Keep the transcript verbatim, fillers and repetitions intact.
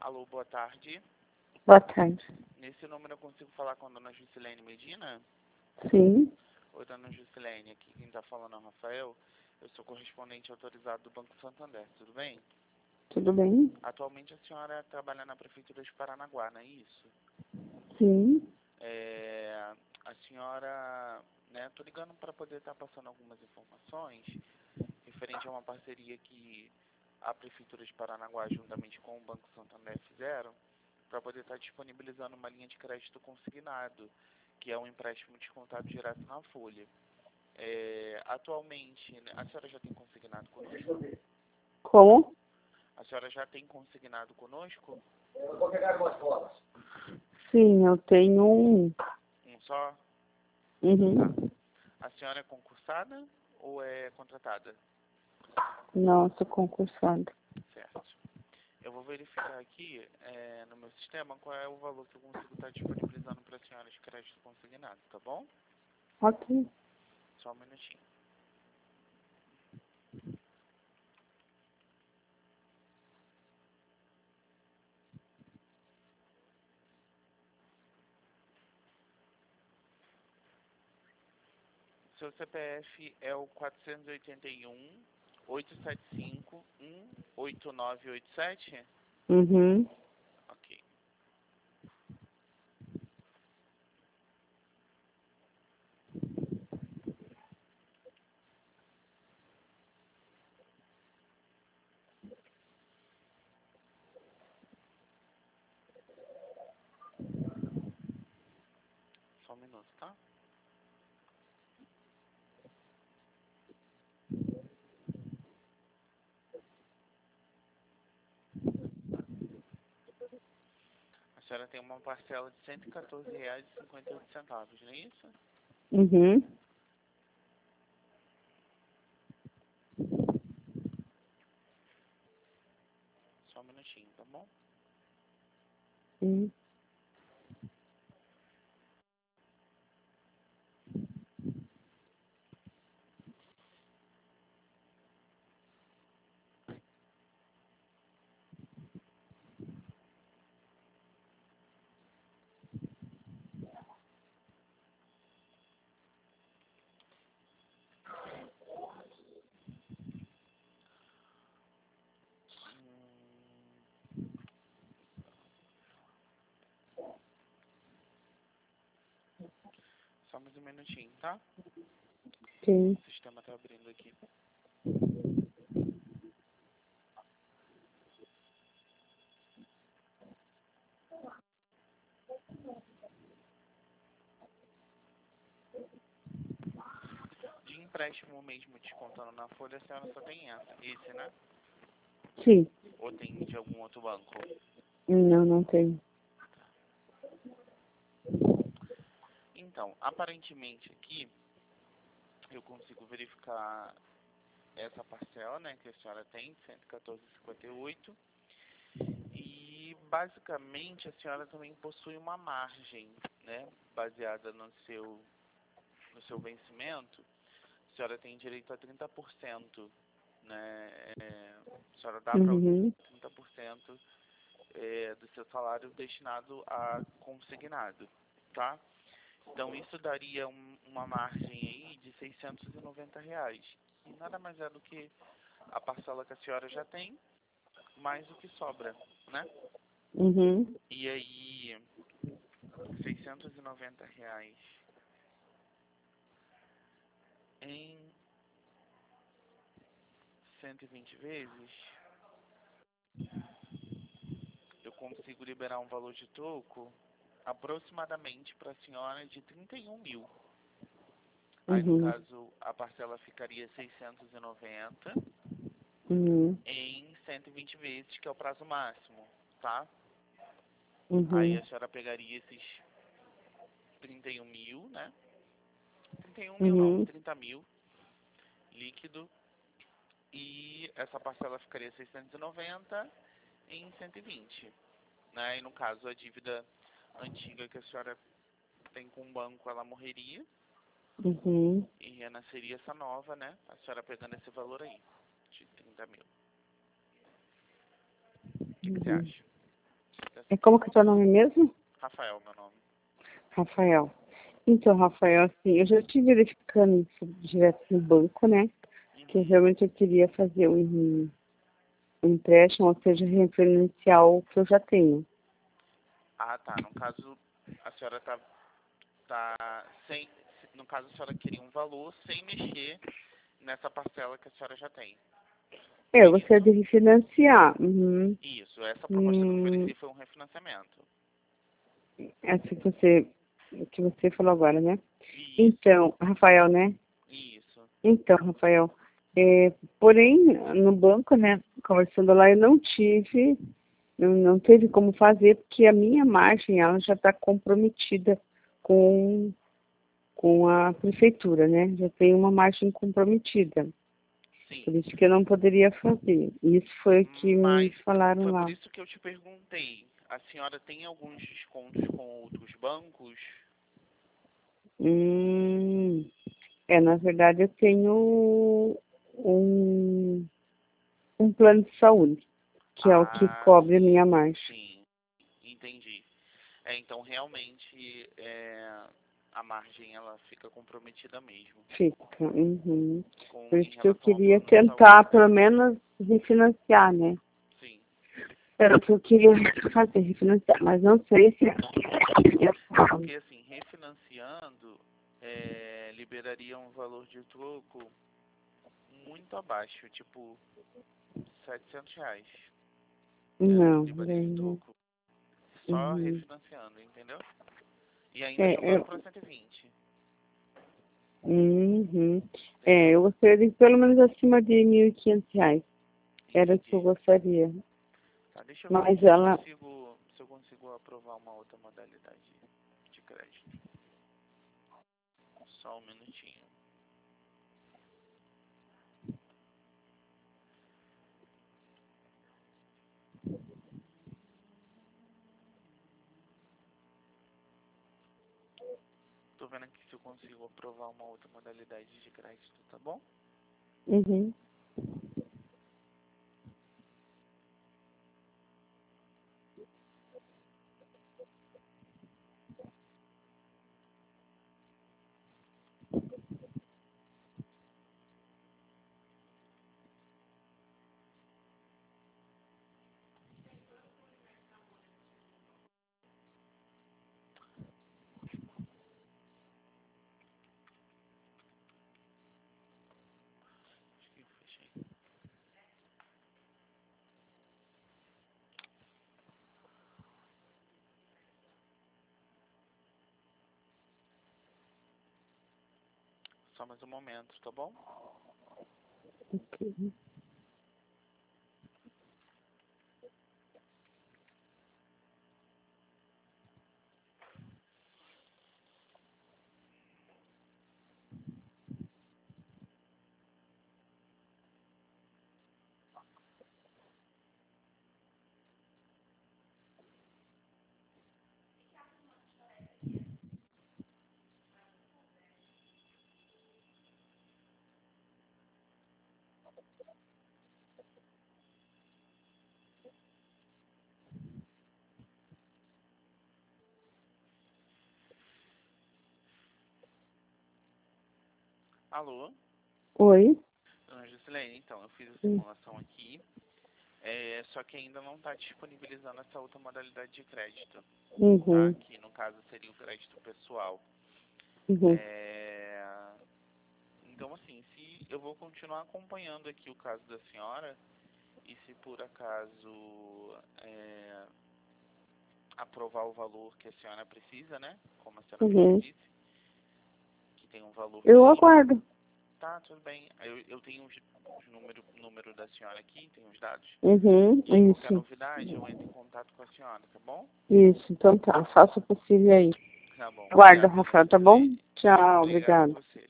Alô, boa tarde. Boa tarde. Nesse número eu consigo falar com a dona Juscelene Medina? Sim. Oi, dona Juscelene, aqui quem está falando é o Rafael. Eu sou correspondente autorizado do Banco Santander, tudo bem? Tudo bem? Atualmente a senhora trabalha na Prefeitura de Paranaguá, não é isso? Sim. É, a senhora, né, tô ligando para poder estar passando algumas informações referente a uma parceria que a Prefeitura de Paranaguá, juntamente com o Banco Santander, fizeram para poder estar disponibilizando uma linha de crédito consignado, que é um empréstimo descontado direto na folha. É, atualmente, né, a senhora já tem consignado conosco? Como? A senhora já tem consignado conosco? Eu vou pegar umas bolas. Sim, eu tenho um. Um só? Uhum. Tá. A senhora é concursada ou é contratada? Nossa, concursado. Certo. Eu vou verificar aqui é, no meu sistema qual é o valor que eu consigo estar disponibilizando para a senhora de crédito consignado, tá bom? Ok. Só um minutinho. Seu C P F é o quatrocentos e oitenta e um, oitocentos e setenta e cinco, um oito nove oito sete? Uhum. Ok. Só um minuto, tá? A senhora tem uma parcela de cento e quatorze reais e cinquenta e oito centavos, não é isso? Uhum. Só um minutinho, tá bom? Sim. Hum, só mais um minutinho, tá? Sim. O sistema tá abrindo aqui. De empréstimo mesmo, descontando na folha, a senhora só tem essa, esse, né? Sim. Ou tem de algum outro banco? Não, não tenho. Então, aparentemente aqui, eu consigo verificar essa parcela, né, que a senhora tem, cento e quatorze reais e cinquenta e oito centavos. E, basicamente, a senhora também possui uma margem, né, baseada no seu, no seu vencimento. A senhora tem direito a trinta por cento, né, é, a senhora dá para Uhum. trinta por cento é, do seu salário destinado a consignado, tá? Então, isso daria um, uma margem aí de seiscentos e noventa reais, que nada mais é do que a parcela que a senhora já tem, mais o que sobra, né? Uhum. E aí, seiscentos e noventa reais em cento e vinte vezes, eu consigo liberar um valor de troco aproximadamente para a senhora de trinta e um mil. Aí, no Uhum. caso, a parcela ficaria seiscentos e noventa Uhum. em cento e vinte vezes, que é o prazo máximo, tá? Aí Uhum. a senhora pegaria esses trinta e um mil, né? trinta e um mil não, Uhum. trinta mil líquido. E essa parcela ficaria seiscentos e noventa em cento e vinte, né? E no caso, a dívida antiga que a senhora tem com o banco, ela morreria. Uhum. E renasceria essa nova, né? A senhora pegando esse valor aí, de trinta mil. O que, que você Uhum. acha? É como que é o seu nome mesmo? Rafael, meu nome. Rafael. Então, Rafael, assim, eu já estive verificando isso direto no banco, né? Que Uhum. realmente eu queria fazer um, um empréstimo, ou seja, referenciar o que eu já tenho. Ah, tá. No caso, a senhora tá, tá sem... No caso, a senhora queria um valor sem mexer nessa parcela que a senhora já tem. É, eu É gostaria isso? de refinanciar. Uhum. Isso. Essa proposta que eu Hum, ofereci foi um refinanciamento. essa que você, que você falou agora, né? Isso. Então, Rafael, né? Isso. Então, Rafael, é, porém, no banco, né, conversando lá, eu não tive, não, não teve como fazer, porque a minha margem, ela já está comprometida com, com a prefeitura, né? Já tem uma margem comprometida. Sim. Por isso que eu não poderia fazer. Isso foi o que me Mas falaram foi por lá. isso que eu te perguntei. A senhora tem alguns descontos com outros bancos? Hum, é, na verdade, eu tenho um, um plano de saúde, que é o que Ah, cobre a sim. minha margem. Sim. Entendi. É, então realmente é, a margem ela fica comprometida mesmo Fica. Uhum. com Por em isso que eu relação ao queria plano de saúde, tentar, né? pelo menos, refinanciar, né? Sim. Era o que eu queria fazer, refinanciar. Mas não sei se... Porque assim, refinanciando é, liberaria um valor de troco muito abaixo, tipo setecentos reais. É, Não, liberaria daí de não. troco só Uhum. refinanciando, entendeu? E ainda É, jogando eu... para cento e vinte, Uhum. É, entendeu? eu gostaria de pelo menos acima de mil e quinhentos reais. Era o que eu Entendi. gostaria. Tá, deixa eu ver aqui Mas se eu ela... consigo, se eu consigo aprovar uma outra modalidade de crédito. Só um minutinho. Tô vendo aqui se eu consigo aprovar uma outra modalidade de crédito, tá bom? Uhum. Acho que eu fechei. Só mais um momento, tá bom? Ok. Alô? Oi? Dona Juscelene, então, eu fiz a Hum. simulação aqui, é, só que ainda não está disponibilizando essa outra modalidade de crédito, tá? Uhum. Que no caso seria o crédito pessoal. Uhum. É, então, assim, se eu vou continuar acompanhando aqui o caso da senhora, e se por acaso é, aprovar o valor que a senhora precisa, né? Como a senhora mesmo Uhum. disse, que tem um valor Eu mínimo. aguardo. Tá, tudo bem. Eu, eu tenho os, os número, número da senhora aqui, tenho os dados. Uhum. E qualquer Isso. novidade, eu entro em contato com a senhora, tá bom? Isso. Então tá. Faça o possível aí. Tá bom. Aguarda, Obrigado, dona Rafael, tá bom? Juscelene. Tchau. Obrigado a Obrigado. você.